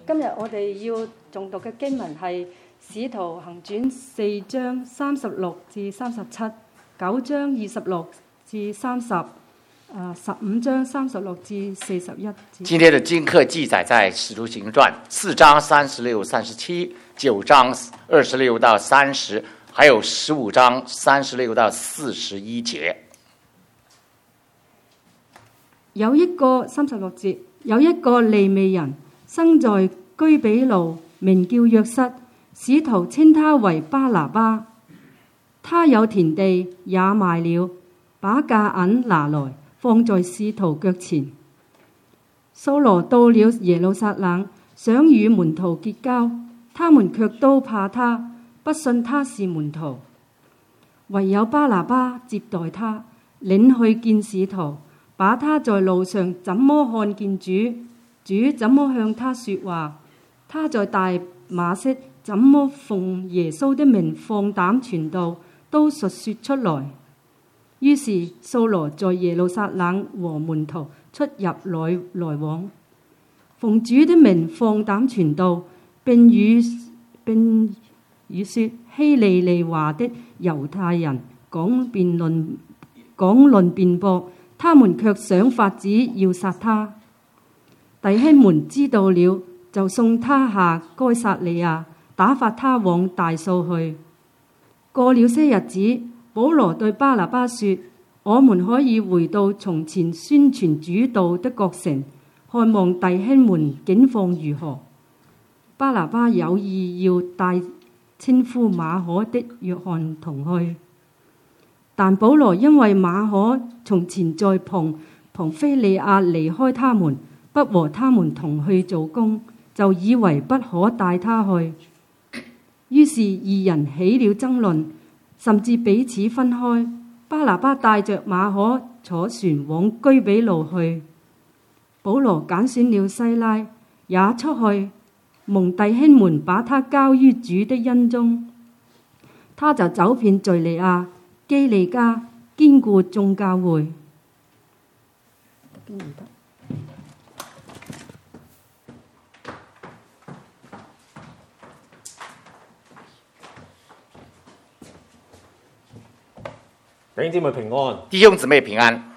今日我哋要誦讀嘅經文係《使徒行傳》4章36至37、9章26至30、15章36至41節。 今天的經課記載在《使徒行傳》4章36、37、9章26到30，還有15章36到41節。 有一個36節，有一個利未人生在居比路，名叫約瑟，使徒稱他為巴拿巴。他有田地，也賣了，把價銀拿來放在使徒腳前。掃羅到了耶路撒冷，想與門徒結交，他們卻都怕他，不信他是門徒。唯有巴拿巴接待他，領去見使徒，把他在路上怎麼看見主，主怎麼向他說話，他在大馬色怎麼奉耶穌的名放膽傳道，都述說出來。於是掃羅在耶路撒冷和門徒出入來往，奉主的名放膽傳道，並與說希利尼話的猶太人講論辯駁，他們卻想法子要殺他。弟兄們知道了，就送他下該撒利亞，打發他往大數去。過了些日子，保羅對巴拿巴說：我們可以回到從前宣傳主道的各城，看望弟兄們境況如何。巴拿巴有意要帶稱呼馬可的約翰同去，但保羅因為馬可從前在龐菲利亞離開他們，不和他們同去做工，就以為不可帶他去。於是二人起了爭論，甚至彼此分開。巴拿巴帶着馬可坐船往居比路去，保羅揀選了西拉，也出去，蒙弟兄們把他交於主的恩中。他就走遍敘利亞、基利家，堅固眾教會。 弟兄姊妹平安， 弟兄姊妹平安。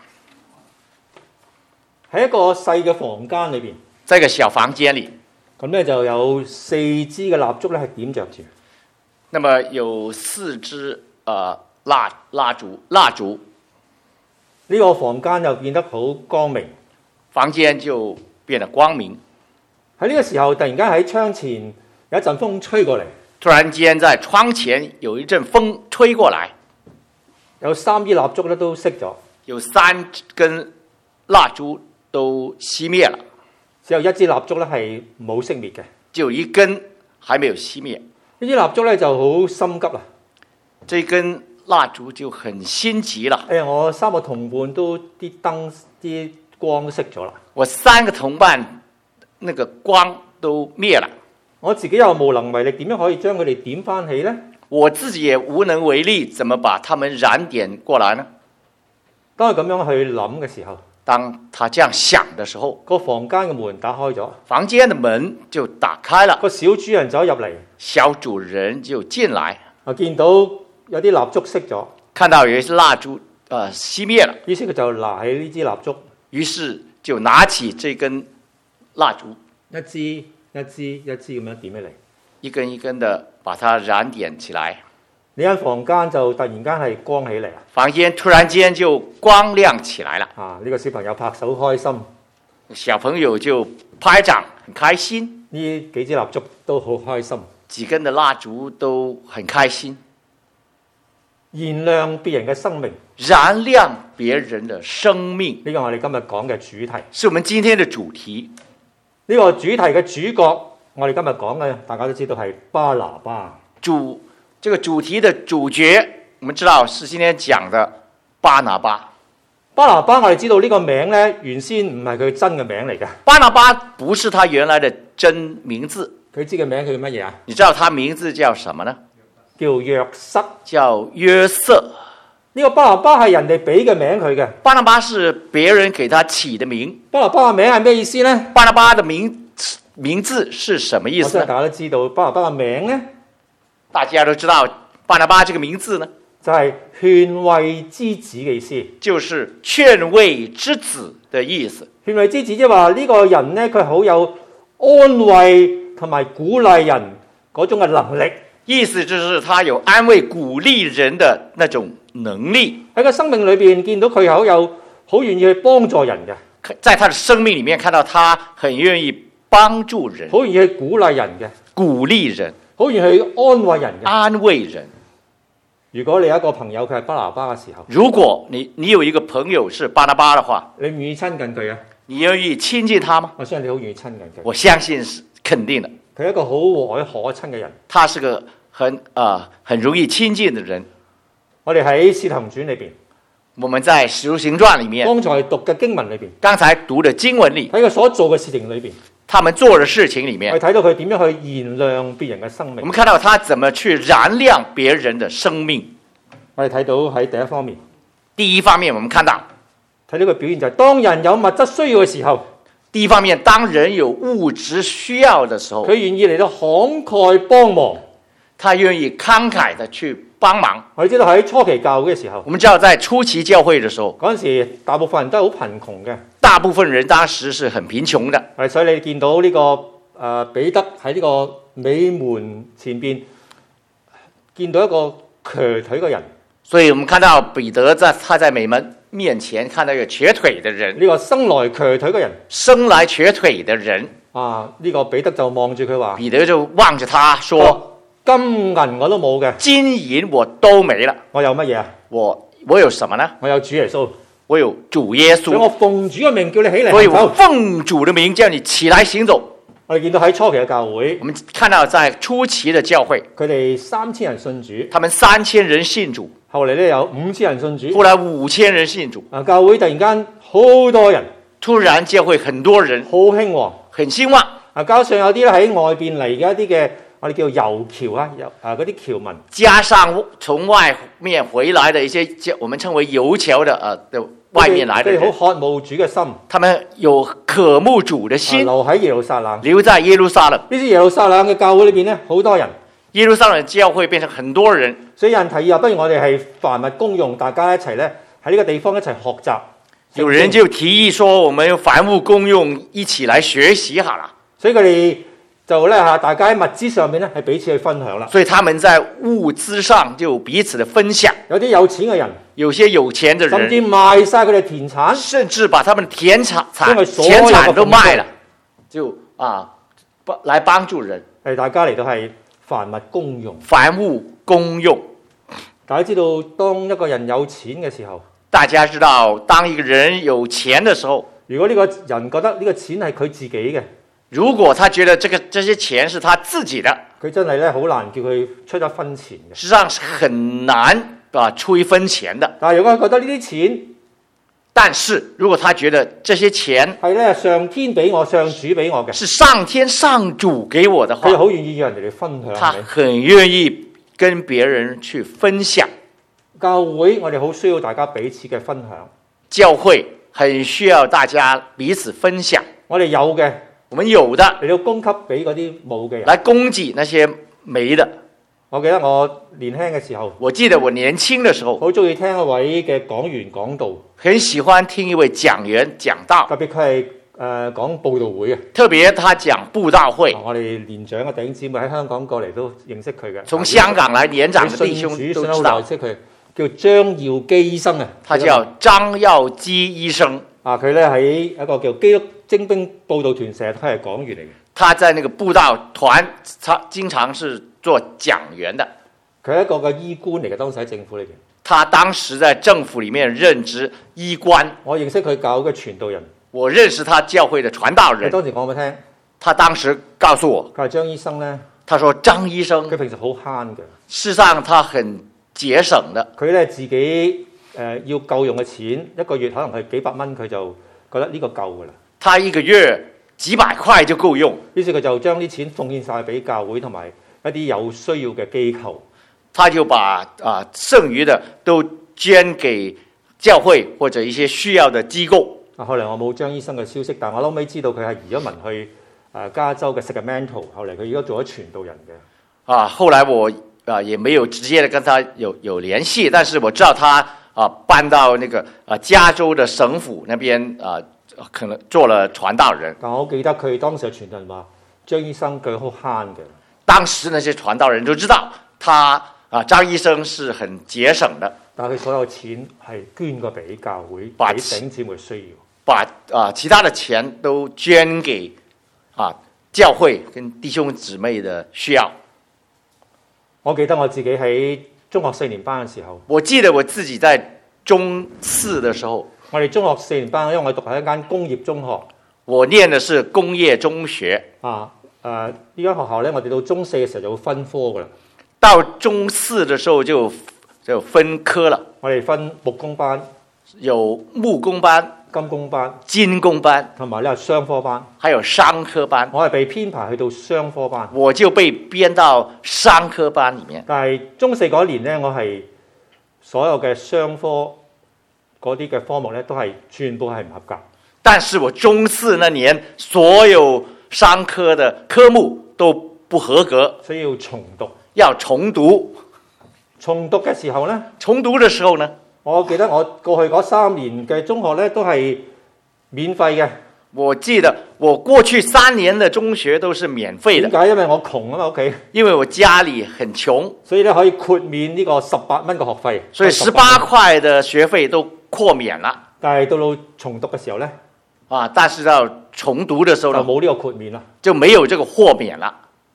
喺一個細嘅房間裏邊， 在一個小房間裏， 咁咧就有4支嘅蠟燭咧係點着住。 那麼有4支蠟燭， 呢個房間又變得好光明， 房間就變得光明。 喺呢個時候，突然間喺窗前有一陣風吹過嚟， 突然間在窗前有一陣風吹過來， 有3支蠟燭咧都熄咗， 有3根蠟燭都熄滅了， 只有1支蠟燭咧係冇熄滅嘅， 只有1根還沒有熄滅。 呢支蠟燭咧就好心急啦， 這根蠟燭就很心急了。 我3個同伴都啲燈啲光都熄咗啦， 我3個同伴那個光都滅了， 我自己又無能為力，點樣可以將佢哋點翻起呢？ 我自己也無能為力，怎麼把他們燃點過來呢？ 當佢咁樣去諗嘅時候， 當他這樣想的時候， 個房間嘅門打開咗， 房間的門就打開了， 個小主人走入嚟， 小主人就進來， 見到有啲蠟燭熄咗， 看到有一些蠟燭熄滅了， 於是佢就拿起呢支蠟燭， 於是就拿起這根蠟燭， 一支咁樣點起嚟， 一根一根的把它燃點起來。 呢間房間就突然間係光起嚟啦， 房間突然間就光亮起來了。 呢個小朋友拍手開心， 小朋友就拍掌很開心， 呢幾支蠟燭都好開心， 幾根的蠟燭都很開心， 燃亮別人嘅生命， 燃亮別人的生命。 呢個我哋今日講嘅主題， 是我們今天的主題。 呢個主題嘅主角，我哋今日講嘅，大家都知道係巴拿巴。 這個主題的主角，我們知道是今天講的巴拿巴。 巴拿巴我哋知道呢個名呢，原先唔係佢真嘅名嚟嘅。 巴拿巴不是他原來的真名字。 佢知嘅名佢叫乜嘢啊？ 你知道他名字叫什麼呢？ 叫約瑟。 叫約瑟。 呢個巴拿巴係人哋俾嘅名佢嘅。 巴拿巴是別人給他起的名。 巴拿巴嘅名係咩意思呢？ 巴拿巴的名名字是什么意我相信思呢？ 大家都知道巴拿巴嘅名咧， 大家都知道巴拿巴这个名字呢， 就係勸慰之子嘅意思。 就是劝慰之子的意思。 勸慰之子即係話呢個人咧，佢好有安慰同埋鼓勵人嗰種嘅能力。 意思就是他有安慰鼓勵人的那種能力， 喺個生命裏邊見到佢好願意去幫助人嘅， 在他的生命裡面看到他很願意幫助人、 好願意去鼓勵人嘅， 鼓勵人、 好願意去安慰人嘅。 安慰人。 如果你有一個朋友佢係巴拿巴嘅時候， 如果你有一個朋友是巴拿巴的話， 你唔願意親近佢啊？ 你願意親近他嗎？ 我相信你好願意親近佢。 我相信是肯定的。 佢係一個好和藹可親嘅人。 他是個很容易親近的人。 我哋喺《使徒行傳》裏邊， 我們在《使徒行傳》裡面， 剛才讀嘅經文裏邊， 剛才讀的經文裡， 喺佢所做嘅事情裏邊， 他們做的事情裡面我哋，睇到佢點樣去燃亮別人嘅生命。 我們看到他怎麼去燃亮別人的生命。 我哋睇到喺第一方面， 第一方面，我們看到睇到佢表現就係當人有物質需要嘅時候， 第一方面，當人有物質需要的時候， 佢願意嚟到慷慨幫忙。 他願意慷慨的去幫忙。 我哋知道喺初期教會嘅時候， 我們知道在初期教會的時候， 嗰陣時大部分人都係好貧窮嘅， 大部分人當時是很貧窮的。 所以你見到呢個彼得喺呢個美門前邊見到一個瘸腿嘅人， 所以我們看到彼得他在美門面前看到一個瘸腿的人， 呢個生來瘸腿嘅人生來瘸腿的人， 呢個彼得就望住佢話： 彼得就望着他說： 金銀我都冇嘅， 金銀我都沒了， 我有乜嘢啊？ 我有什麼呢？ 我有主耶穌， 我有主耶所以我穌， 奉主嘅名叫你起嚟所以我行走。 奉主的名叫你起來行走。 我哋見到喺初期嘅教會我，們看到在初期的教會， 佢哋3000人信主， 他們3000人信主， 後嚟咧有5000人信主。 後來5000人信主， 教會突然間好多人， 突然教會很多人， 好興旺。 很興旺。 加上有啲咧喺外邊嚟嘅一啲嘅，我哋叫遊僑啊，嗰啲僑民， 加上從外面回來的一些，我們稱為遊僑的外面來的佢哋人， 好渴慕主嘅心， 他們有渴慕主的心， 留喺耶路撒冷。 留在耶路撒冷。 呢啲耶路撒冷嘅教會裏邊咧，好多人， 耶路撒冷教會變成很多人， 所以有人提議不如我哋係凡物公用，大家一齊咧喺呢個地方一齊學習。 有人就提議說，我們凡物公用，一起來學習好了。 所以佢哋就咧大家喺物資上面咧係彼此去分享啦。 所以他們在物資上就彼此的分享。 有啲有錢嘅人， 有些有錢的甚至人， 賣晒佢哋田產， 甚至把他們的田因為所有產嘅都賣了， 奉獻就來幫助人， 係大家嚟到係凡物公用。 凡物公用。 大家知道，當一個人有錢嘅時候， 大家知道，當一個人有錢的時候， 如果呢個人覺得呢個錢係佢自己嘅， 如果他覺得這些錢是他自己的， 佢真係咧好難叫佢出一分錢嘅。 實際上是很難出一分錢的。 但係如果佢覺得呢啲錢但是如果他覺得這些錢係咧上天俾我、上主俾我嘅， 是上天上主給我的話， 佢好願意讓人哋嚟分享。 他很願意跟別人去分享。 教會我哋好需要大家彼此嘅分享。 教會很需要大家彼此分享。 我哋有嘅， 我們有的嚟到供給俾嗰啲冇嘅人。 來供給那些沒的。 我記得我年輕嘅時候， 我記得我年輕的時候， 好中意聽一位嘅講員講道， 很喜歡聽一位講員講道， 特別佢係講佈道會嘅。 特別他講佈道會。 我哋年長嘅弟兄姊妹喺香港過嚟都認識佢嘅。 從香港來年長的弟兄都知道， 識佢叫張耀基醫生啊。 他叫張耀基醫生。 佢咧喺一個叫基督精兵佈道團，成日都係講員嚟嘅。 他在那個佈道團，他經常是做講員的。 佢係一個嘅醫官嚟嘅，當時喺政府裏邊。 他當時在政府裡面任職醫官。 我認識佢教會嘅傳道人。 我認識他教會的傳道人。 佢當時講俾我聽， 他當時告訴我， 佢係張醫生咧。 他說張醫生， 佢平時好慳嘅。 事實上他很節省的。 佢咧自己要夠用嘅錢，一個月可能係幾百蚊，佢就覺得呢個夠㗎啦。 他一個月幾百塊就夠用， 於是佢就將啲錢奉獻晒俾教會同埋一啲有需要嘅機構。 他就把剩餘的都捐給教會或者一些需要的機構。 後來我冇張醫生嘅消息，但我後尾知道佢係移咗民去加州嘅 Sacramento， 後嚟佢而家做咗傳道人嘅。 後來我也沒有直接的跟他有聯繫，但是我知道他搬到那個加州的省府那邊可能做了傳道人。 但我記得佢當時嘅傳道人話，張醫生佢好慳嘅。 當時那些傳道人都知道他張醫生是很節省的， 但係佢所有錢係捐過俾教會，俾弟兄姊妹需要， 把其他的錢都捐給教會跟弟兄姊妹的需要。 我記得我自己喺中學4年班嘅時候， 我記得我自己在中4的時候， 我哋中學4年班，因為我讀喺一間工業中學， 我念的是工業中學。 呢間學校咧，我哋到中4嘅時候就會分科噶啦。 到中4的時候就分科了。 我哋分木工班， 有木工班、 金工班、 金工班， 同埋呢商科班， 還有商科班。 我係被編排去到商科班， 我就被編到商科班裡面。 但係中4嗰年咧，我係所有嘅商科嗰啲嘅科目咧，都係全部係唔合格。 但是我中4那年所有商科的科目都不合格， 所以要重讀。 要重讀。 重讀嘅時候呢， 重讀的時候呢， 我記得我過去嗰3年嘅中學呢，都係免費嘅。 我記得我過去3年的中學都是免費的。 點解？因為我窮啊嘛，屋企。 因為我家裡很窮， 所以咧可以豁免呢個18蚊嘅學費。 所以18塊的學費都豁免了。 但係到重讀嘅時候呢， 但是到重讀的時候呢， 就冇呢個豁免啦， 就沒有這個豁免了。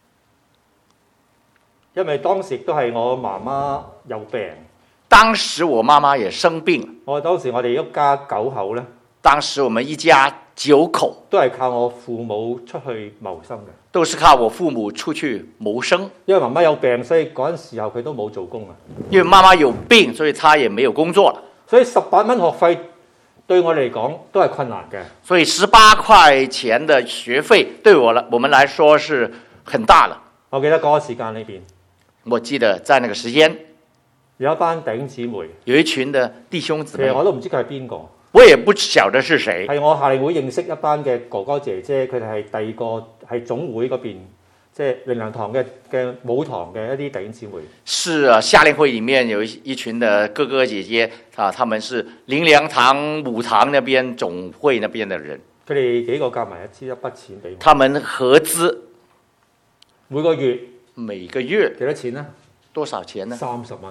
因為當時都係我媽媽有病， 當時我媽媽也生病。 當時我哋一家9口呢， 當時我們一家9口都係靠我父母出去謀生嘅， 都是靠我父母出去謀生。 因為媽媽有病，所以嗰陣時候佢都冇做工啊。 因為媽媽有病，所以她也沒有工作了。 所以18蚊學費對我嚟講都係困難嘅。 所以18塊錢的學費對我們來說是很大了。 我記得嗰個時間裏邊， 我記得在那個時間， 有一班弟兄姊妹， 有一群的弟兄姊妹， 其實我都唔知佢係邊個， 我也不曉得是誰。 係我夏令會認識一班嘅哥哥姐姐，佢哋係第二個係總會嗰邊，即係靈糧堂嘅母堂嘅一啲弟兄姊妹。 是夏令會裡面有一群的哥哥姐姐他們是靈糧堂母堂那邊總會那邊的人。 佢哋幾個夾埋一筆錢俾我。 他們合資每個月幾多錢呢？ 多少錢呢 ？30蚊。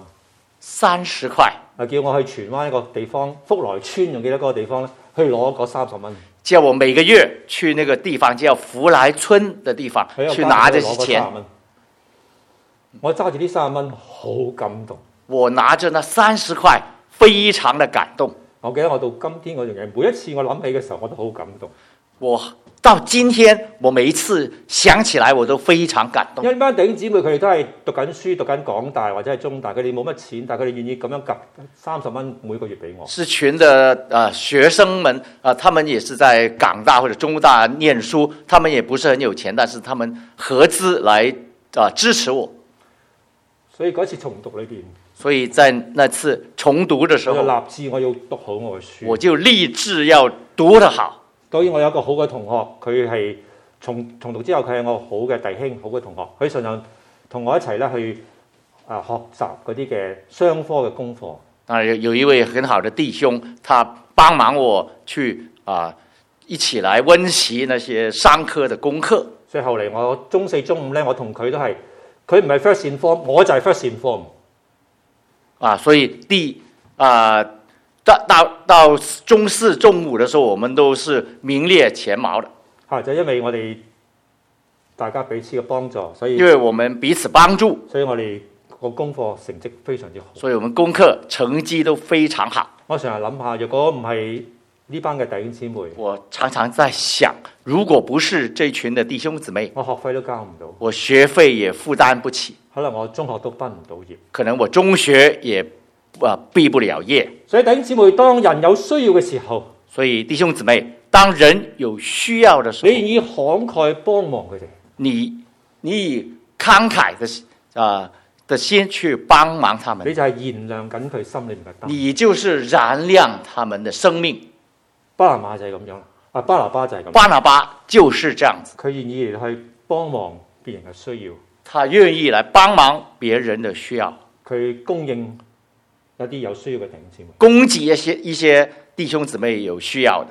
30塊。 叫我去荃灣一個地方，福來村，仲記得嗰個地方咧，去攞嗰30蚊。 叫我每個月去那個地方叫福來村的地方去拿這些錢。 我揸住呢30蚊，好感動。 我拿着那30塊，非常的感動。我記得我到今天嗰樣嘢，每一次我諗起嘅時候，我都好感動。 我到今天，我每一次想起來，我都非常感動。 因為班弟兄姊妹佢哋都係讀緊書，讀緊港大或者係中大，佢哋冇乜錢，但係佢哋願意咁樣夾30蚊每個月俾我。是群的學生們他們也是在港大或者中大念書，他們也不是很有錢，但是他們合資來支持我。所以嗰次重讀裏邊，所以在那次重讀的時候，我就立志我要讀好我嘅書，我就立志要讀得好。當然我有一個好嘅同學，佢係重讀之後，佢係我好嘅弟兄、好嘅同學，佢常常同我一齊咧去學習嗰啲嘅商科嘅功課。有一位很好的弟兄，他幫忙我去一起來溫習那些商科的功課。所以後嚟我中4、中5咧，我同佢都係，佢唔係 first in form，我就係 first in form。所以到中4、中5的時候，我們都是名列前茅的。就因為我哋大家彼此嘅幫助，所以因為我們彼此幫助，所以我哋個功課成績非常之好。所以我們功課成績都非常好。我成日諗下，如果唔係呢班嘅弟兄姊妹，我常常在想，如果不是這群的弟兄姊妹，我學費都交唔到，我學費也負擔不起，可能我中學都畢唔到業，可能我中學也畢不了業。所以弟兄姊妹，當人有需要嘅時候，所以弟兄姊妹，當人有需要的時候，你願意慷慨幫忙佢哋，你以慷慨的心去幫忙他們，你就係燃亮緊佢心裏面嘅燈，你就是燃亮他們的生命。巴拿馬就係咁樣巴拿巴就係咁。 巴拿巴就是這樣子， 佢願意嚟去幫忙別人嘅需要， 他願意來幫忙別人的需要， 佢供應一啲有需要嘅弟兄姊妹， 供給一些弟兄姊妹有需要的。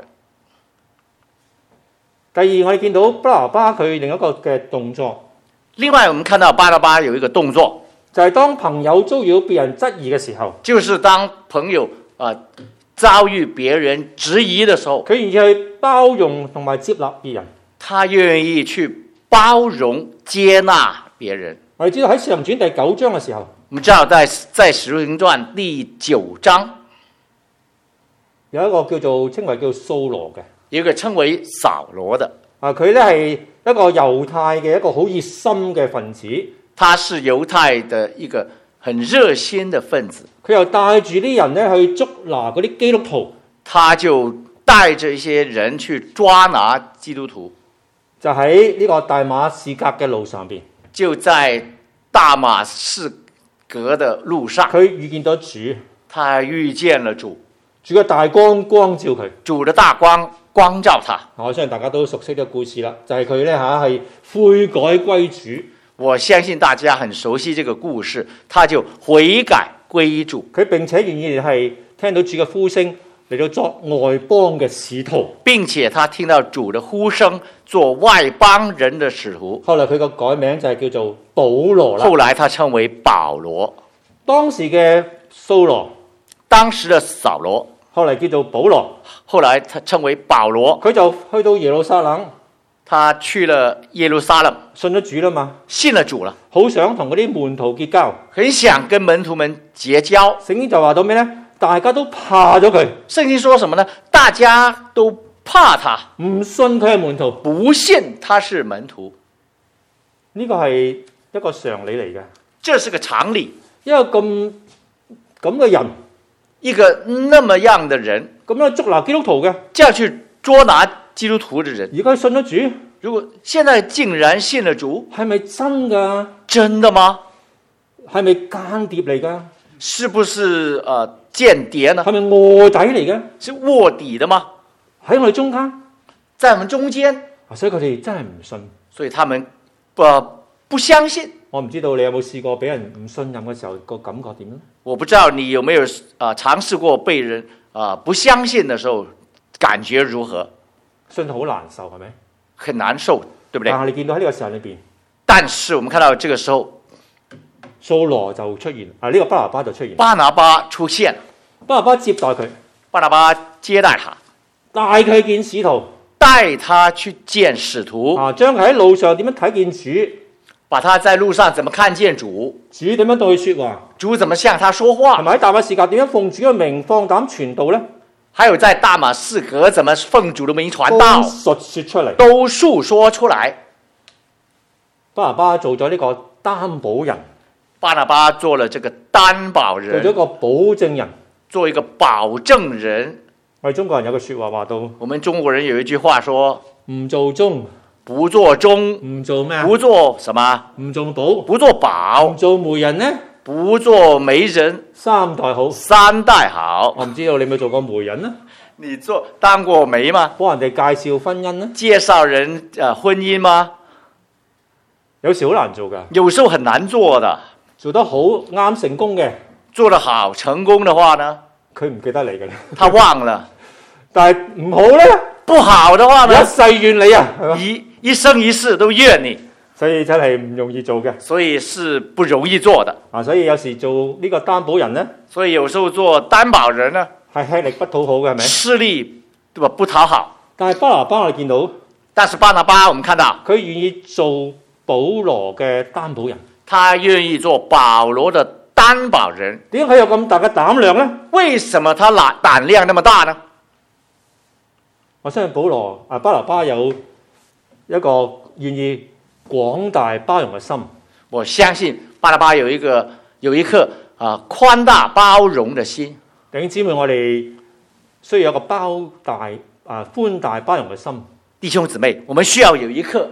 第二，我哋見到巴拿巴佢另一個嘅動作。 另外，我們看到巴拿巴有一個動作， 就係當朋友遭遇別人質疑嘅時候， 就是當朋友遭遇別人質疑的時候， 佢願意去包容同埋接納別人。 他願意去包容接納別人。 我哋知道喺《使徒行傳》第9章嘅時候， 我們知道在《使徒行傳》第9章有一個叫做稱為叫掃羅嘅， 有一個稱為掃羅的。 佢咧係一個猶太嘅一個好熱心嘅分子。 他是猶太的一個很熱心的分子。 佢又帶住啲人咧去捉拿嗰啲基督徒。 他就帶着一些人去抓拿基督徒。 就喺呢個大馬士革嘅路上邊。 就在大馬士革的路上。 佢遇見到主。 他遇見了主。 主嘅大光光照佢。 主的大光照他。 我相信大家都熟悉呢個故事啦，就係佢咧係悔改歸主。 我相信大家很熟悉這個故事，他就悔改歸主。 佢並且願意係聽到主嘅呼聲嚟到作外邦嘅使徒， 並且他聽到主的呼聲做外邦人的使徒。 後來佢個改名就係叫做保羅啦。 後來他稱為保羅。 當時嘅掃羅， 當時的掃羅， 後來叫做保羅， 後來他稱為保羅。 佢就去到耶路撒冷。 他去了耶路撒冷， 信咗主啦嘛， 信了主了， 好想同嗰啲門徒結交， 很想跟門徒們結交。 聖經就話到咩呢？大家都怕咗佢。 聖經說什麼呢？大家都怕他， 唔信佢係門徒， 不信他是門徒。 呢個係一個常理嚟嘅， 這是個常理。 一個咁嘅人， 一個那麼樣的人， 咁樣捉拿基督徒嘅， 這樣去捉拿基督徒的人， 而家信咗主， 如果現在竟然信了主， 係咪真噶？ 真的嗎？ 係咪間諜嚟噶？ 是不是間諜呢？ 係咪臥底嚟嘅？ 是臥底的嗎？ 喺我哋中間， 在我們中間， 所以佢哋真係唔信， 所以他們不相信。 我唔知道你有冇試過俾人唔信任嘅時候個感覺點呢？ 我不知道你有沒有嘗試過被人不相信的時候感覺如何？ 信好難受係咪？ 很難受，對不對？ 但係你見到喺呢個時候裏邊， 但是我們看到這個時候， 掃羅就出現，呢個巴拿巴就出現。 巴拿巴出現， 巴拿巴接待佢， 巴拿巴接待他， 帶佢去見使徒， 帶他去見使徒， 將佢喺路上點樣睇見主， 把他在路上怎麼看見主， 主點樣對佢說話， 主怎麼向他說話， 係咪喺大馬士革點樣奉主嘅名放膽傳道呢？ 還有在大馬士革怎麼奉主的名傳道，都述說出來。 巴拿巴做咗呢個擔保人， 巴拿巴做了這個擔保人， 做咗個保證人， 做一個保證人。 我哋中國人有個說話話到， 我們中國人有一句話說： 唔做中， 不做中， 唔做咩？ 不做什麼？ 唔做保， 不做保， 唔做媒人呢？ 不做媒人， 三代好， 三代好。 我唔知道你有冇做過媒人呢？ 你當過媒嗎？ 幫人哋介紹婚姻呢？ 介紹人婚姻嗎？ 有時好難做噶， 有時候很難做的。 做得好啱成功嘅， 做得好成功的話呢？ 佢唔記得你嘅， 他忘了。 但係唔好咧， 不好的話呢？ 一世怨你啊， 一生一世都怨你。 所以真係唔容易做嘅， 所以是不容易做的。 所以有時做呢個擔保人呢， 所以有時候做擔保人呢， 係吃力不討好嘅，係咪？ 吃力對吧？不討好。 但係巴拿巴我哋見到， 但是巴拿巴我們看到， 佢願意做保羅嘅擔保人， 他願意做保羅的擔保人。 點解佢有咁大嘅膽量呢？ 為什麼他膽量那麼大呢？ 我相信巴拿巴有一個願意廣大包容嘅心， 我相信巴拿巴有一顆寬大包容的心。 弟兄姊妹，我哋需要有一個寬大包容嘅心。 弟兄姊妹，我們需要有一顆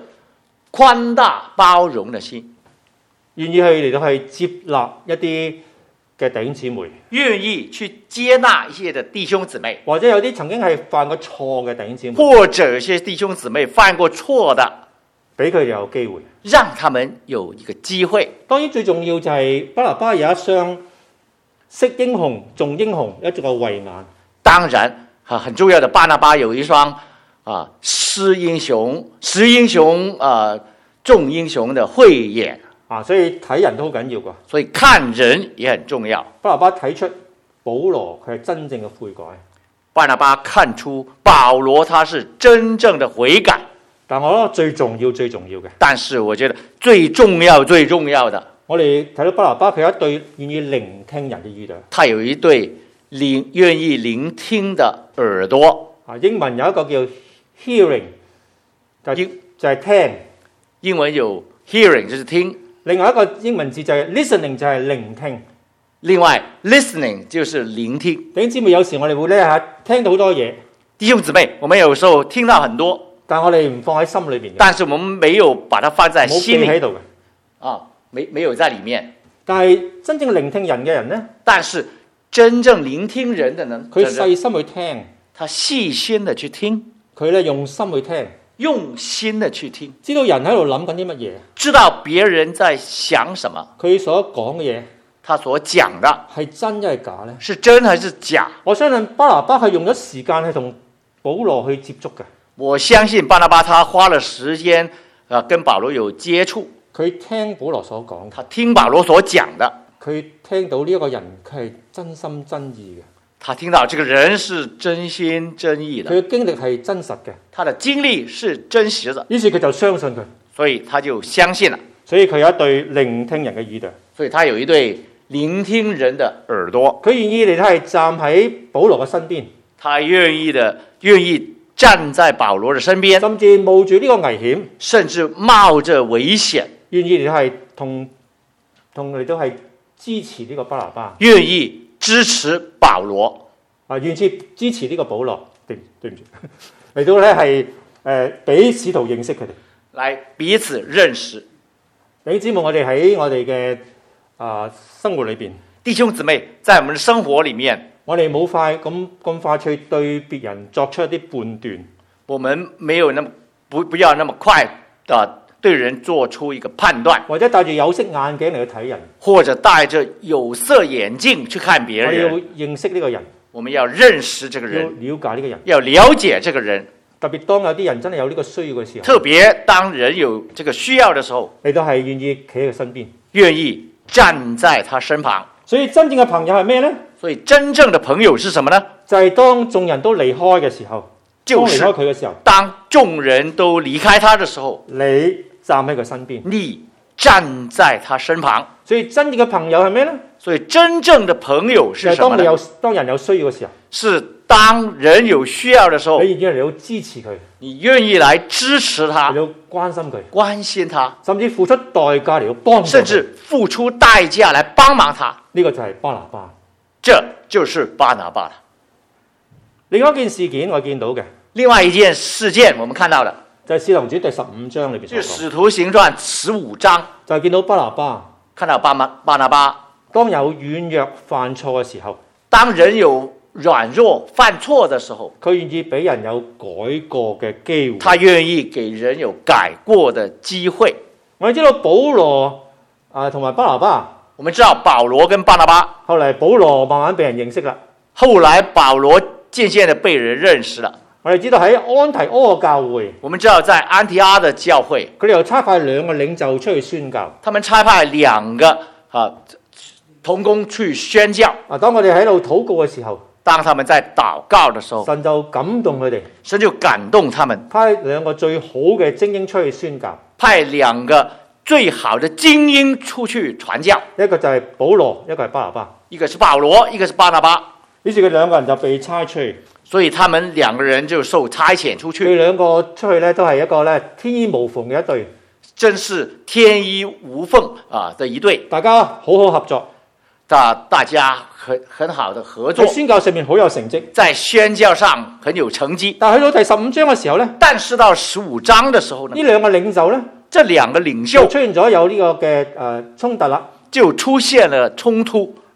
寬大包容的心， 願意嚟到去接納一啲嘅弟兄姊妹， 願意去接納一些的弟兄姊妹， 或者有啲曾經係犯過錯嘅弟兄姊妹， 或者有些弟兄姊妹犯過錯的， 俾佢哋有機會， 讓他們有一個機會。 當然最重要就係巴拿巴有一雙識英雄重英雄一個慧眼。 當然很重要的，巴拿巴有一雙識英雄重英雄的慧眼。 所以睇人都好緊要㗎。 所以看人也很重要。 巴拿巴睇出保羅佢係真正嘅悔改。 巴拿巴看出保羅他是真正的悔改。 但我覺得最重要嘅。 但是我覺得最重要的， 我哋睇到巴拿巴佢有一對願意聆聽人嘅耳朵。 他有一對願意聆聽的耳朵。 英文有一個叫 hearing， 就係聽。 英文有 hearing 就是聽。 另外一個英文字就係 listening， 就係聆聽。 另外 listening 就是聆聽。 弟兄姊妹，有時我哋會咧聽到好多嘢。 弟兄姊妹，我們有時候聽到很多， 但我哋唔放喺心裏邊。 但是我們沒有把它放在心裏。 冇記喺度嘅。 沒有在裏面。 但係真正聆聽人嘅人呢？ 但是真正聆聽人的呢？ 佢細心去聽， 他細心的去聽， 佢咧用心去聽。 用心的去聽， 知道人喺度諗緊啲乜嘢， 知道別人在想什麼， 佢所講嘅嘢， 他所講的係真定係假呢？ 是真還是假？ 我相信巴拿巴係用咗時間去同保羅去接觸嘅。 我相信巴拿巴他花了時間跟保羅有接觸， 佢聽保羅所講， 他聽保羅所講的， 佢聽到呢一個人佢係真心真意嘅。 他聽到這個人是真心真意的， 佢嘅經歷係真實嘅， 他的經歷是真實的， 於是佢就相信佢， 所以他就相信了。 所以佢有一對聆聽人嘅耳朵， 所以他有一對聆聽人的耳朵。 佢願意嚟係站喺保羅嘅身邊， 他願意站在保羅的身邊， 甚至冒住呢個危險， 甚至冒着危險， 願意嚟係同嚟都係支持呢個巴拿巴， 願意支持保羅， 願意支持呢個保羅，對唔住，嚟到咧係俾使徒認識佢哋， 來彼此認識。 弟兄姊妹，我哋喺我哋嘅生活裏邊， 弟兄姊妹，在我們的生活裡面， 我哋冇咁快去對別人作出一啲判斷， 我們沒有不要那麼快的對人做出一個判斷， 或者戴住有色眼鏡嚟去睇人， 或者戴着有色眼鏡去看別人。 我要認識呢個人， 我們要認識這個人， 要了解呢個人， 要了解這個人。 特別當有啲人真係有呢個需要嘅時候， 特別當人有這個需要的時候， 你都係願意企喺佢身邊， 願意站在他身旁。 所以真正嘅朋友係咩呢？ 所以真正的朋友是什麼呢？ 就係當眾人都離開嘅時候， 就是當離開佢嘅時候， 當眾人都離開他的時候， 你站喺佢身邊， 你站在他身旁。 所以真正嘅朋友係咩呢？ 所以真正的朋友是什麼呢？ 當人有需要嘅時候， 是當人有需要的時候， 你願意嚟到支持佢， 你願意來支持他， 嚟到關心佢， 關心他， 甚至付出代價嚟到幫助佢， 甚至付出代價來幫忙他。 呢個就係巴拿巴， 這就是巴拿巴了。 另外一件事件我見到嘅， 另外一件事件我們看到的， 就係《使徒行傳》第15章裏邊， 就《使徒行傳》15章， 就係見到巴拿巴， 看到巴拿巴， 當有軟弱犯錯嘅時候， 當人有軟弱犯錯的時候， 佢願意俾人有改過嘅機會， 他願意給人有改過的機會。 我哋知道保羅同埋巴拿巴， 我們知道保羅跟巴拿巴， 後嚟保羅慢慢被人認識啦， 後來保羅漸漸的被人認識了。 我哋知道喺安提阿教會， 我們知道在安提阿的教會， 佢哋又差派2個領袖出去宣教， 他們差派2個同工去宣教。 當我哋喺度禱告嘅時候， 當他們在禱告的時候， 神就感動佢哋， 神就感動他們， 派2個最好嘅精英出去宣教， 派2個最好的精英出去傳教， 一個就係保羅，一個係巴拿巴， 一個是保羅，一個是巴拿巴。 於是佢2個人就被差出去， 所以他們2個人就受差遣出去。 佢2個出去咧都係一個咧天衣無縫嘅一對， 真是天衣無縫的一對， 大家好好合作， 大家很好的合作， 喺宣教上面好有成績， 在宣教上很有成績。 但係去到第15章嘅時候咧， 但是到15章的時候呢， 呢2個領袖咧， 這2個領袖出現咗有呢個嘅衝突啦， 就出現了衝突。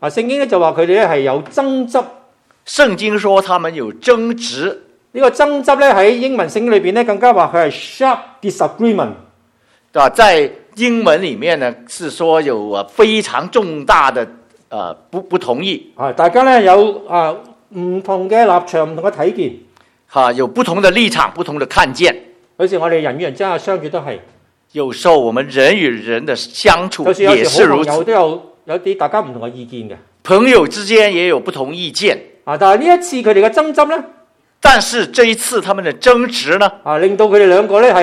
聖經咧就話佢哋咧係有爭執。 聖經說他們有爭執。 呢個爭執咧喺英文聖經裏邊咧更加話佢係 sharp disagreement。 在英文裡面呢，是說有非常重大的不同意。 大家咧有唔同嘅立場，唔同嘅睇見。 有不同的立場，不同的看見。 有時我哋人與人之間相處都係。 有時候我們人與人的相處也是如此。 都有啲大家唔同嘅意見嘅。 朋友之間也有不同意見。 但係呢一次佢哋嘅爭執咧， 但是這一次他們的爭執呢， 令到佢哋兩個咧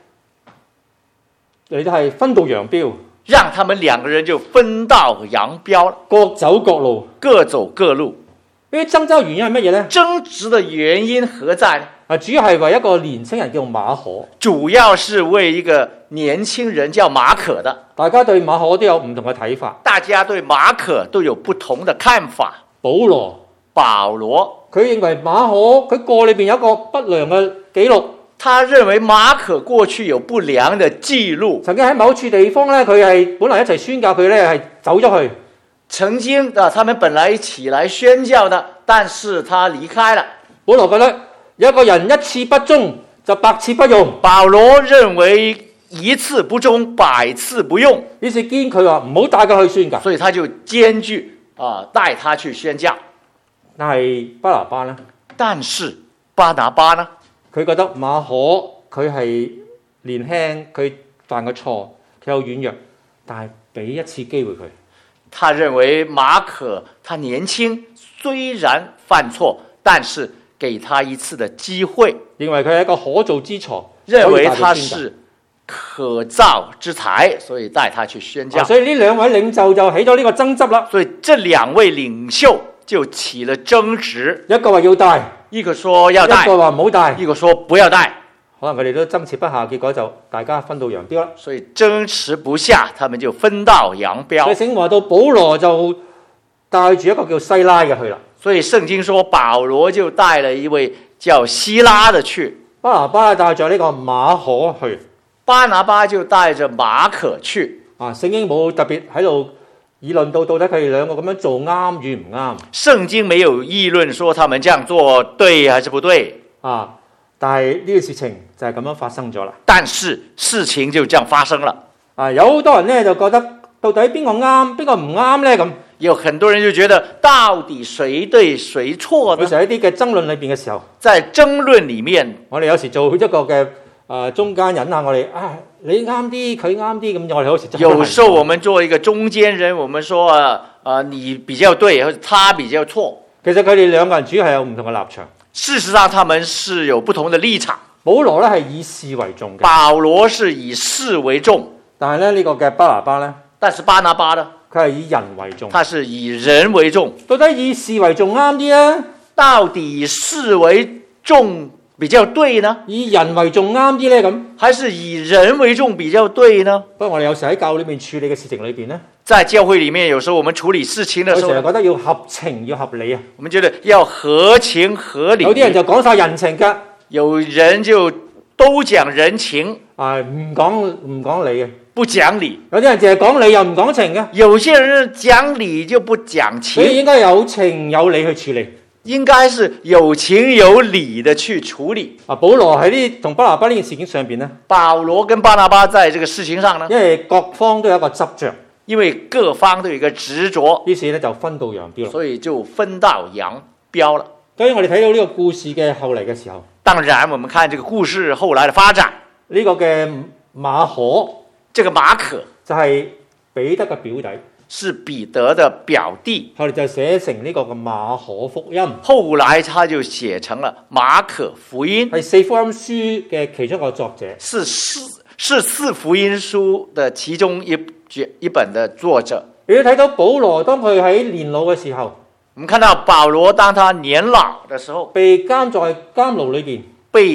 係分道揚鑣， 讓他們兩個人就分道揚鑣了， 各走各路， 各走各路。 呢啲爭執原因係乜嘢咧？ 爭執的原因何在呢？ 主要係為一個年輕人叫馬可， 主要是為一個年輕人叫馬可的。 大家對馬可都有唔同嘅睇法， 大家對馬可都有不同的看法。保羅佢認為馬可佢個裏邊有一個不良嘅記錄， 他認為馬可過去有不良的記錄， 曾經喺某處地方咧，佢係本來一齊宣教，佢咧係走咗去。 曾經他們本來一起來宣教的，但是他離開了。 保羅覺得有一個人一次不忠就百次不用， 保羅認為一次不忠百次不用， 於是堅佢話唔好帶佢去宣教， 所以他就堅決帶他去宣教。 但係巴拿巴呢？ 但是巴拿巴呢？ 佢覺得馬可佢係年輕，佢犯個錯，佢有軟弱，但係俾一次機會佢。 他認為馬可他年輕，雖然犯錯，但是給他一次的機會， 認為佢係一個可造之才， 認為他是可造之才，所以帶他去宣教。 所以呢兩位領袖就起咗呢個爭執啦。 所以這兩位領袖就起了爭執， 一個話要帶， 一個說要帶， 一個話唔好帶， 一個說不要帶。 可能佢哋都爭持不下，結果就大家分道揚鑣啦。 所以爭持不下，他們就分道揚鑣。 所以聖經話到保羅就帶住一個叫西拉嘅去啦。 所以聖經說保羅就帶了一位叫希拉的去， 巴拿巴帶着呢個馬可去， 巴拿巴就帶着馬可去。 聖經冇特別喺度議論到底佢哋兩個咁樣做啱與唔啱。 聖經沒有議論說他們這樣做對還是不對。 但係呢個事情就係咁樣發生咗啦。 但是事情就這樣發生了。 有好多人咧就覺得到底邊個啱邊個唔啱咧咁。 有很多人就覺得到底誰對誰錯呢？ 有時喺啲嘅爭論裏邊嘅時候， 在爭論裡面， 我哋有時做一個嘅中間人啊，我哋你啱啲，佢啱啲咁，我哋有時有時候我們做一個中間人，我們說你比較對，或者他比較錯。 其實佢哋兩個人主要係有唔同嘅立場。 事實上，他們是有不同的立場。 保羅咧係以事為重嘅， 保羅是以事為重， 但係咧呢個嘅巴拿巴咧， 但是巴拿巴呢， 佢係以人為重， 他是以人為重。 到底以事為重啱啲啊？ 到底以事為重比較對呢？ 以人為重啱啲咧咁， 還是以人為重比較對呢？ 不過我哋有時喺教會裏面處理嘅事情裏邊咧， 在教會裡面，有時候我們處理事情的時候， 我成日覺得要合情要合理啊。 我們覺得要合情合理。 有啲人就講晒人情㗎， 有人就都講人情， 唔講理嘅， 不講理。 有啲人淨係講理又唔講情嘅。 有些人講理就不講情。 所以應該有情有理去處理。 應該是有情有理的去處理。 保羅喺呢同巴拿巴呢件事情上邊呢， 保羅跟巴拿巴在這個事情上呢， 因為各方都有一個執着， 因為各方都有一個執着， 於是呢就分道揚鑣， 所以就分道揚鑣了。 所以我哋睇到呢個故事嘅後嚟嘅時候， 當然我們看這個故事後來的發展， 呢個嘅馬可， 這個馬可就係彼得嘅表弟， 是彼得的表弟， 後嚟就寫成呢個嘅馬可福音。 後來他就寫成了馬可福音， 係四福音書嘅其中一個作者， 是四福音書的其中一本的作者。 你要睇到保羅當佢喺年老嘅時候， 我們看到保羅當他年老的時候， 被監在監牢裏邊，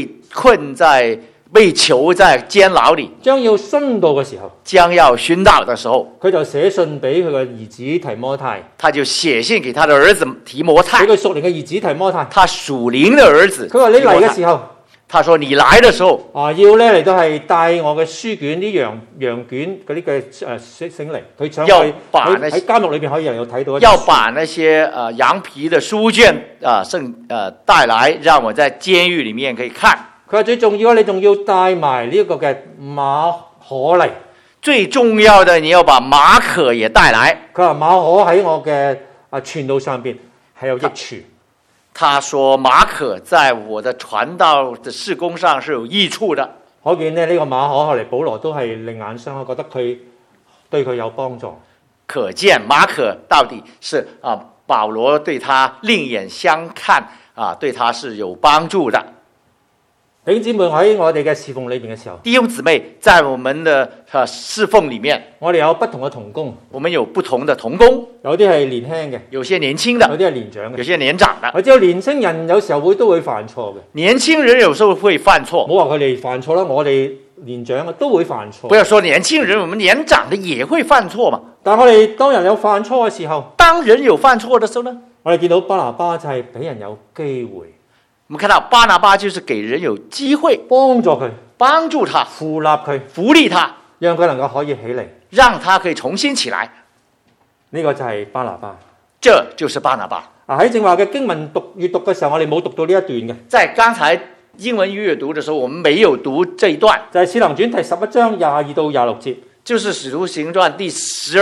被囚在監牢裏， 將要殉道嘅時候， 佢就寫信俾佢嘅兒子提摩太， 他就寫信給他的兒子提摩太， 俾佢屬靈嘅兒子提摩太， 他屬靈的兒子， 佢話你嚟嘅時候， 他說你來的時候要咧嚟到係帶我嘅書卷啲羊卷嗰啲嘅繩嚟，佢想去喺監獄裏邊可以有睇到。 要把那些羊皮的書卷帶來，讓我在監獄裡面可以看。 佢話最重要，你仲要帶埋呢一個嘅馬可嚟。 最重要的，你要把馬可也帶來。 佢話馬可喺我嘅傳道上邊係有益處。 他說馬可在我的傳道的事工上是有益處的。 可見呢個馬可後嚟保羅都係另眼相看，覺得佢對佢有幫助。 可見馬可到底是保羅對他另眼相看對他是有幫助的。 弟兄姊妹喺我哋嘅侍奉裏邊嘅時候， 弟兄姊妹在我們的侍奉裡面， 我哋有不同嘅同工， 我們有不同的同工， 有啲係年輕嘅， 有些年輕的， 有啲係年長嘅， 有些年長的。 我知道年輕人有時候都會犯錯嘅， 年輕人有時候會犯錯， 唔好話佢哋犯錯啦，我哋年長嘅都會犯錯。 不要說年輕人，我們年長的也會犯錯嘛。 但係我哋當人有犯錯嘅時候， 當人有犯錯的時候呢， 我哋見到巴拿巴就係俾人有機會。 我們看到巴拿巴就是給人有機會，幫助他， 扶立佢， 扶利他， 讓佢能夠可以起嚟， 讓他可以重新起來。 呢個就係巴拿巴， 這就是巴拿巴。 喺正話嘅經文閱讀嘅時候，我哋冇讀到呢一段嘅。 在剛才英文閱讀的時候，我們沒有讀這一段， 就係《使徒行傳》第11章22到26節， 就是《使徒行傳》第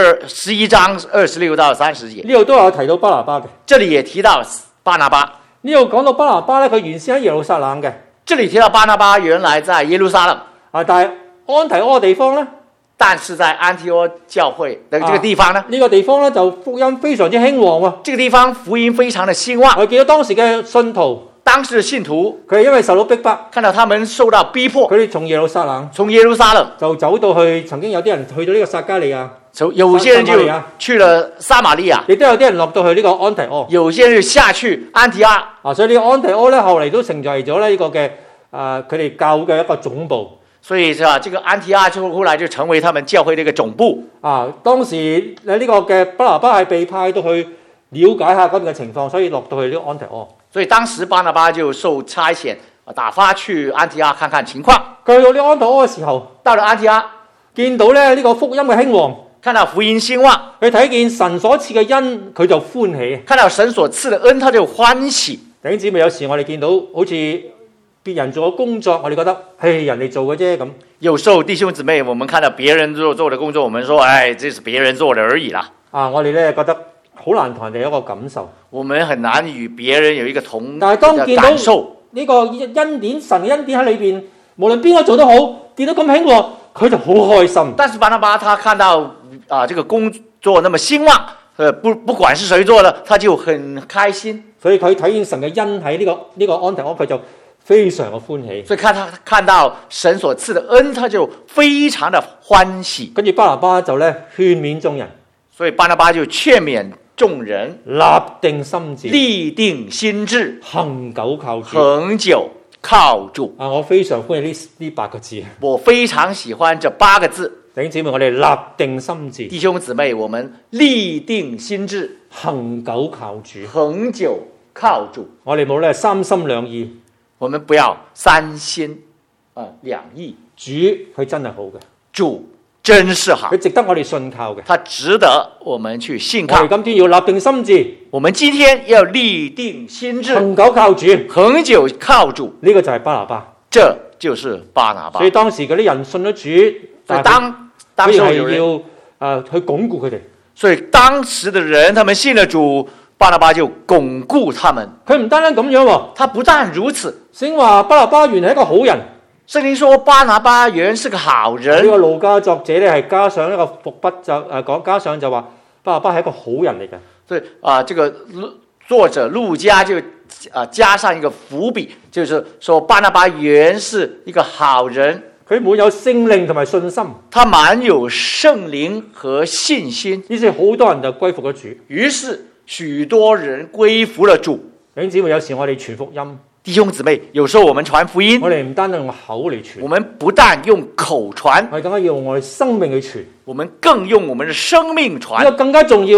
11章26到30節。 呢度都有提到巴拿巴嘅， 這裡也提到巴拿巴。 呢度講到巴拿巴咧，佢原先喺耶路撒冷嘅。 這裡提到巴拿巴原來在耶路撒冷， 但係安提阿地方咧， 但是在安提阿教會的這個地方呢， 呢個地方咧就福音非常之興旺喎。 這個地方福音非常的興旺。 我見到當時嘅信徒， 佢哋因為受到逼迫， 看到他們受到逼迫， 佢哋從耶路撒冷就走到去，曾經有啲人去到呢個撒迦利亞。 有些人就去了撒瑪利亞， 亦都有啲人落到去呢個安提阿。 有些人就下去安提阿。 所以呢個安提阿咧，後嚟都成為咗呢個嘅佢哋教會嘅一個總部。 所以這個安提阿就後來就成為他們教會的一個總部。 當時呢個嘅巴拿巴係被派到去了解下嗰邊嘅情況，所以落到去呢個安提阿。 所以當時巴拿巴就受差遣，打發去安提阿看看情況。 佢去到呢安提阿嘅時候， 到了安提阿， 見到咧呢個福音嘅興旺。 看到福音興旺， 佢睇見神所賜嘅恩，佢就歡喜。 看到神所賜的恩，他就歡喜。 弟兄姊妹，有時我哋見到好似別人做嘅工作，我哋覺得係人哋做嘅啫咁。 有時候弟兄姊妹，我們看到別人做的工作，我們說，這是別人做的而已啦。 我哋咧覺得好難同人哋有一個感受。 我們很難與別人有一個同但係當見到受呢個恩典，神嘅恩典喺裏邊，無論邊個做得好，見到咁興旺，佢就好開心。 但是巴拿巴他看到這個工作那麼興旺，不管是誰做的，他就很開心。 所以佢睇見神嘅恩喺呢個安提阿，佢就非常嘅歡喜。 所以看到神所賜的恩，他就非常的歡喜。 跟住巴拿巴就咧勸勉眾人， 所以巴拿巴就勸勉眾人立定心志， 恒久靠主。 我非常歡喜呢8個字。 我非常喜歡這8個字。 弟兄姊妹，我哋立定心志。 弟兄姊妹，我們立定心志， 恒久靠主。我哋冇咧三心兩意， 我們不要三心兩意。 主佢真係好嘅， 主真是好， 佢值得我哋信靠嘅， 他值得我們去信靠。 我哋今天要立定心志， 我們今天要立定心志， 恒久靠主。 呢個就係巴拿巴， 這就是巴拿巴。 所以當時嗰啲人信咗主， 所以當時有人要去鞏固佢哋。 所以當時的人，他們信了主，巴拿巴就鞏固他們。 佢唔單單咁樣喎， 他不但如此， 聖話巴拿巴原係一個好人。 聖經說巴拿巴原是個好人。 呢個路加作者咧係加上一個伏筆，就講加上就話巴拿巴係一個好人嚟嘅。 所以這個作者路加就加上一個伏筆，就是說巴拿巴原是一個好人。 佢滿有聖靈同埋信心， 他滿有聖靈和信心， 於是好多人就歸服咗主。 於是許多人歸服了主。 弟兄姊妹，有時我哋傳福音， 弟兄姊妹，有時候我們傳福音， 我哋唔單單用口嚟傳， 我們不但用口傳， 我哋更加要用我哋生命去傳， 我們更用我們的生命傳。 呢個更加重要嘅，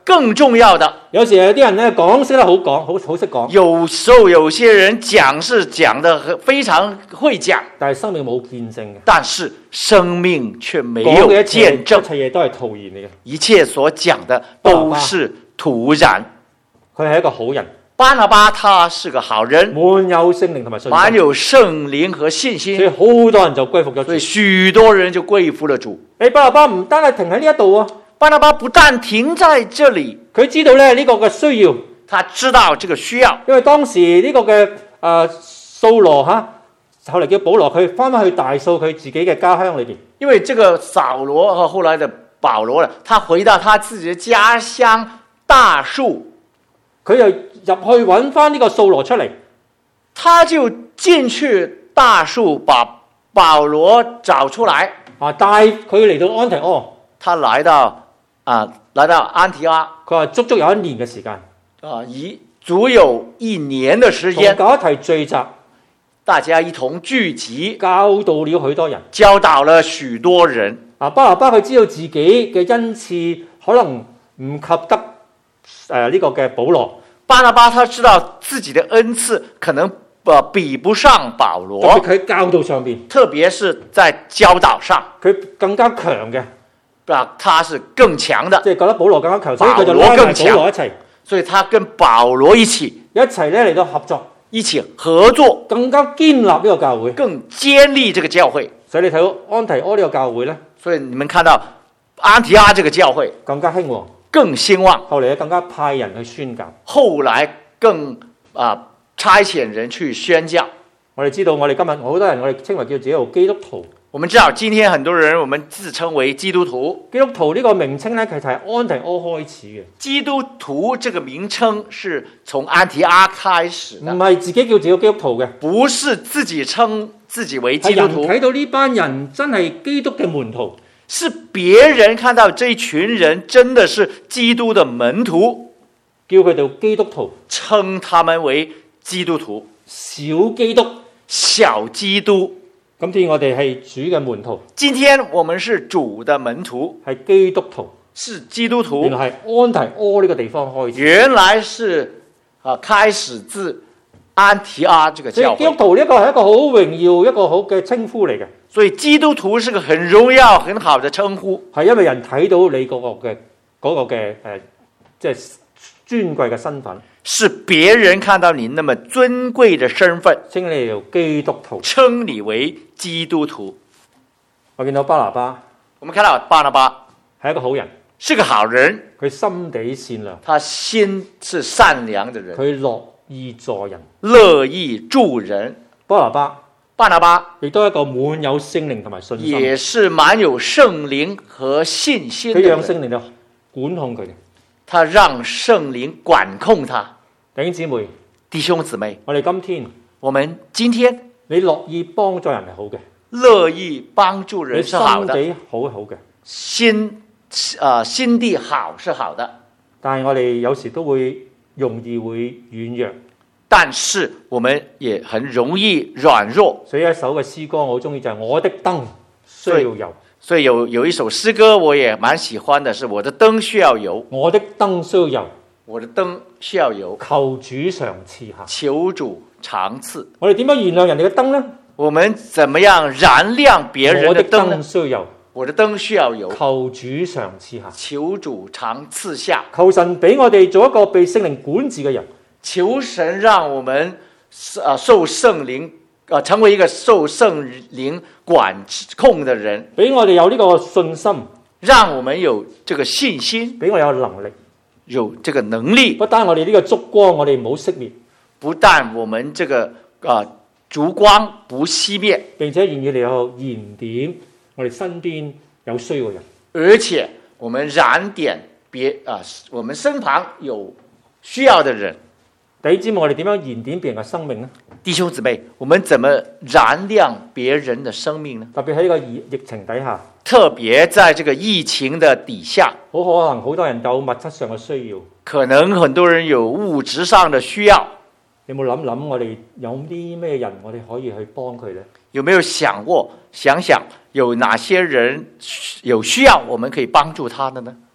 更重要的， 有時有啲人咧講識得好講，好識講。 有時候有些人講是講得非常會講， 但係生命冇見證嘅。 但是生命卻沒有見證， 一切嘢都係徒然嚟嘅。 一切所講的都是徒然。 佢係一個好人。 巴拿巴他是個好人， 滿有聖靈同埋信心， 滿有聖靈和信心， 所以好多人就歸服咗主， 所以許多人就歸服了主。 巴拿巴唔單係停喺呢一度喎， 巴拿巴不但停在這裡， 佢知道咧呢個嘅需要， 他知道這個需要， 因為當時呢個嘅掃羅嚇，後嚟叫保羅，佢翻返去大數佢自己嘅家鄉裏邊， 因為這個掃羅和後來的保羅呢，他回到他自己的家鄉大數， 佢又入去揾翻呢個掃羅出嚟， 他就進去大數把保羅找出來， 帶佢嚟到安提阿， 他來到安提阿， 佢話足足有1年嘅時間， 足有1年的時間， 同教一齊聚集， 大家一同聚集， 教導了許多人， 教導了許多人。 巴拿巴佢知道自己嘅恩賜可能唔及得呢個嘅保羅。 巴拿巴他知道自己的恩賜可能比不上保羅， 特別佢喺教導上邊， 特別是在教導上， 佢更加強嘅， 他是更強的， 即係覺得保羅更加強，所以佢就拉埋保羅一齊， 所以他跟保羅一起咧嚟到合作， 一起合作， 更加堅立呢個教會， 更堅立這個教會。 所以你睇到安提阿呢個教會咧， 所以你們看到安提阿這個教會更加興旺。 更興旺， 後嚟更加派人去宣教， 後來更差遣人去宣教。 我哋知道，我哋今日好多人，我哋稱為叫自己做基督徒。 我們知道，今天很多人我們自稱為基督徒。 基督徒呢個名稱咧，其實係安提阿開始嘅。 基督徒這個名稱是從安提阿開始的， 唔係自己叫自己基督徒嘅， 不是自己稱自己為基督徒。 睇到呢班人真係基督嘅門徒。 是別人看到這一群人真的是基督的門徒， 叫佢哋基督徒， 稱他們為基督徒， 小基督， 小基督。 今天我哋係主嘅門徒， 今天我們是主的門徒， 係基督徒， 是基督徒。 原來係安提阿呢個地方開始， 原來是開始自安提阿這個教會。 基督徒呢個係一個好榮耀、一個好嘅稱呼嚟嘅。 所以基督徒是個很榮耀、很好的稱呼， 係因為人睇到你嗰個嘅即係尊貴嘅身份， 是別人看到你那麼尊貴的身份， 稱你做基督徒， 稱你為基督徒。 我見到巴拿巴， 我們看到巴拿巴係一個好人， 是個好人， 佢心地善良， 他心是善良的人， 佢樂意助人， 樂意助人。 巴拿巴亦都係一個滿有聖靈同埋信心， 也是滿有聖靈和信心的人。佢讓聖聖靈就管控佢哋， 他讓聖靈管控他。 弟兄姊妹， 弟兄姊妹， 我們今天你樂意幫助人係好嘅， 樂意幫助人是好的， 你心地好嘅， 心地好是好的。 但係我哋有時都會容易會軟弱。 但是我們也很容易軟弱， 所以一首嘅詩歌我好中意，就係我的燈需要油。 所以有一首詩歌我也蠻喜歡的，是我的燈需要油。 我的燈需要油， 我的燈需要油。 求主常賜下， 求主常賜。 我哋點樣燃亮人哋嘅燈呢？ 我們怎麼樣燃亮別人的燈呢？ 我的燈需要油， 我的燈需要油。 求主常賜下， 求主常賜下。 求神俾我哋做一個被聖靈管治嘅人。 求神讓我們受聖靈成為一個受聖靈管控的人， 俾我哋有呢個信心， 讓我們有這個信心， 俾我哋有能力， 有這個能力。 不單我哋呢個燭光我哋唔好熄滅， 不但我們這個燭光不熄滅， 並且願意嚟到燃點我哋身邊有需要嘅人， 而且我們燃點我們身旁有需要的人。 弟兄姊妹，我哋點樣燃點別人嘅生命呢？ 弟兄姊妹，我們怎麼燃亮別人的生命呢？ 特別喺呢個疫情底下， 特別在這個疫情的底下， 好可能好多人有物質上嘅需要， 可能很多人有物質上的需要。 有冇諗我哋有啲咩人我哋可以去幫佢呢？ 有沒有想想有哪些人有需要，我們可以幫助他的呢？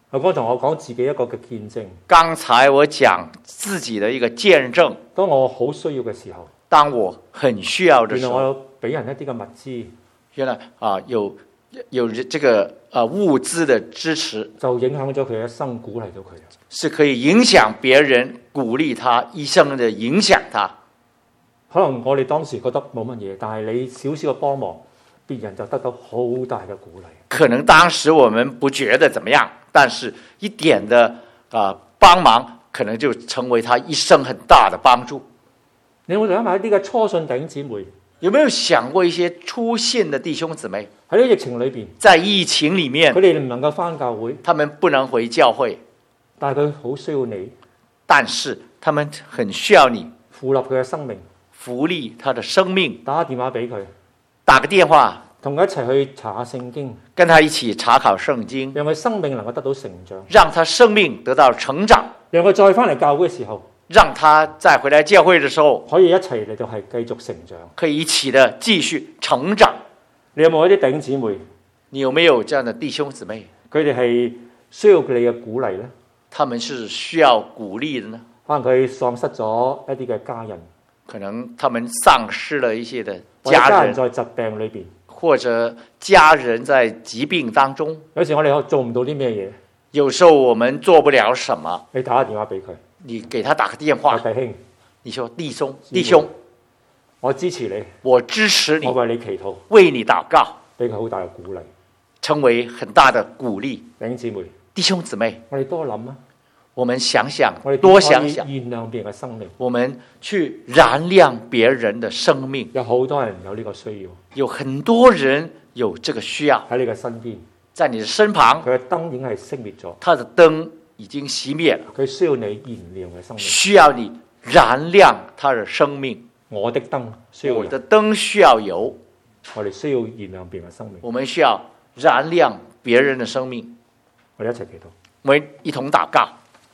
剛才我講自己一個嘅見證。 剛才我講自己的一個見證。 當我好需要嘅時候， 當我很需要的時候， 原來我有俾人一啲嘅物資。 原來有這個物資的支持， 就影響咗佢一生，鼓勵到佢， 是可以影響別人，鼓勵他一生的影響他。 可能我哋當時覺得冇乜嘢，但係你少少嘅幫忙，別人就得到好大嘅鼓勵。 可能當時我們不覺得怎麼樣，但是一點的幫忙，可能就成為他一生很大的幫助。 你有冇諗下一啲嘅初信弟兄姊妹？ 有沒有想過一些初信的弟兄姊妹？ 喺呢個疫情裏邊， 在疫情裡面， 佢哋唔能夠返教會， 他們不能回教會， 但係佢好需要你， 但是他們很需要你， 扶立佢嘅生命， 扶立他的生命， 打個電話俾佢， 打個電話， 同佢一齊去查下聖經， 跟他一起查考聖經， 讓佢生命能夠得到成長， 讓他生命得到成長， 讓佢再返嚟教會嘅時候， 讓他再回來教會的時候， 可以一齊嚟到係繼續成長， 可以一起的繼續成長。 你有冇一啲弟兄姊妹？ 你有沒有這樣的弟兄姊妹？ 佢哋係需要你嘅鼓勵呢？ 他們是需要鼓勵的呢？ 可能佢喪失咗一啲嘅家人， 可能他們喪失了一些的家人在疾病裏邊， 或者家人在疾病當中。 有時我哋做唔到啲咩嘢， 有時候我們做不了什麼。 你打個電話俾佢， 你給他打個電話， 弟兄， 你說弟兄， 我支持你， 我支持你， 我為你祈禱， 為你禱告， 俾佢好大嘅鼓勵， 成為很大的鼓勵。 弟兄姊妹， 弟兄姊妹， 我哋多諗啊， 我們想想， 我哋多想想， 燃亮別人嘅生命， 我們去燃亮別人的生命。 有好多人有呢個需要， 有很多人有這個需要， 喺你嘅身邊， 在你的身旁， 佢嘅燈已經係熄滅咗， 他的燈已經熄滅了， 佢需要你燃亮嘅生命， 需要你燃亮他的生命。 我的燈需要， 我的燈需要油， 我哋需要燃亮別人嘅生命， 我們需要燃亮別人的生命。 我哋一齊祈禱， 我們一同禱告。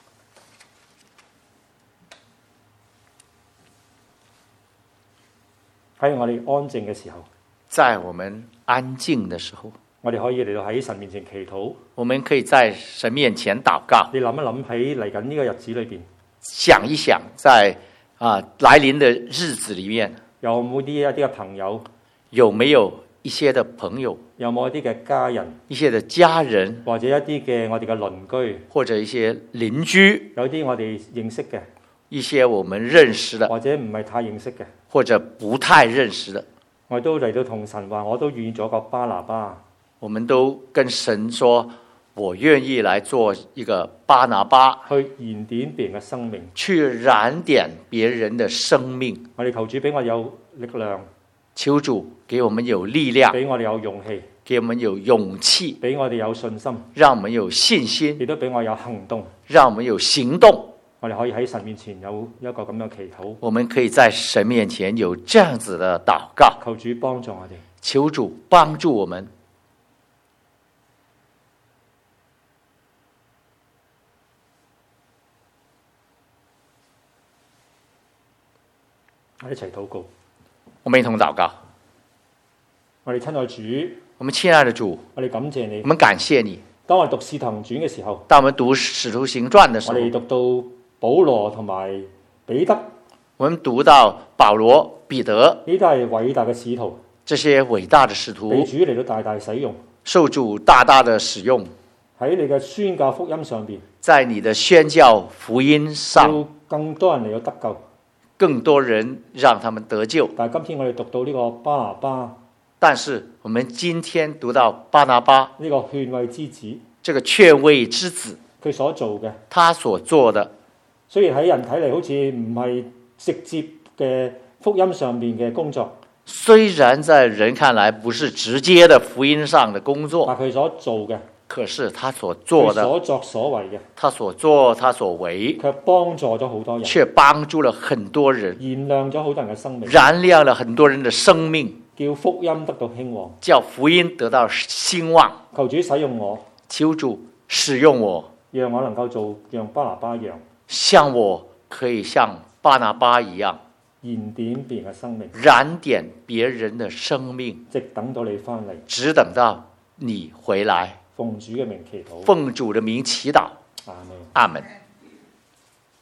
喺我哋安靜嘅時候， 在我們安靜的時候， 我哋可以嚟到喺神面前祈禱。 我們可以在神面前禱告。 你諗一諗喺嚟緊呢個日子裏邊， 想一想在來臨的日子裏面， 有冇一啲嘅朋友？ 有沒有一些的朋友？ 有冇一啲嘅家人？ 一些的家人， 或者一啲嘅我哋嘅鄰居， 或者一些鄰居， 有啲我哋認識嘅， 一些我們認識的， 或者唔係太認識嘅， 或者不太認識的， 我都嚟到同神話，我都願意做個巴拿巴。 我們都跟神說，我願意來做一個巴拿巴， 去燃點別人嘅生命， 去燃點別人的生命。 我哋求主俾我有力量， 求主給我們有力量， 俾我哋有勇氣， 給我們有勇氣， 俾我哋有信心， 讓我們有信心， 亦都俾我有行動， 讓我們有行動。 我哋可以喺神面前有一個咁樣祈禱， 我們可以在神面前有這樣子的禱告。 求主幫助我哋， 求主幫助我們。 我哋一齊禱告， 我們一同禱告。 我哋親愛主， 我們親愛的主， 我哋感謝你， 我們感謝你。 當我哋讀《使徒行傳》嘅時候， 當我們讀《使徒行傳》的時候， 我哋讀到保羅同埋彼得， 我們讀到保羅、彼得， 呢都係偉大嘅使徒， 這些偉大的使徒， 被主嚟到大大使用， 受主大大的使用， 喺你嘅宣教福音上邊， 在你的宣教福音上， 要更多人嚟到得救， 更多人讓他們得救。 但係今天我哋讀到呢個巴拿巴， 但是我們今天讀到巴拿巴呢個勸慰之子， 這個勸慰之子， 佢所做嘅， 他所做的， 雖然喺人睇嚟好似唔係直接嘅福音上面嘅工作， 雖然在人看來不是直接的福音上的工作， 但佢所做嘅， 可是他所做的， 所作所為嘅， 他所作他所為， 卻幫助咗好多人， 卻幫助了很多人， 燃亮咗好多人嘅生命， 燃亮了很多人的生命， 叫福音得到興旺， 叫福音得到興旺。 求主使用我， 求主使用我， 讓我能夠做像巴拿巴一樣， 像我可以像巴拿巴一樣， 燃點別人嘅生命， 燃點別人的生命， 直等到你翻嚟， 只等到你回來， 奉主嘅名祈禱。 奉主的名祈禱。 阿門。 阿門。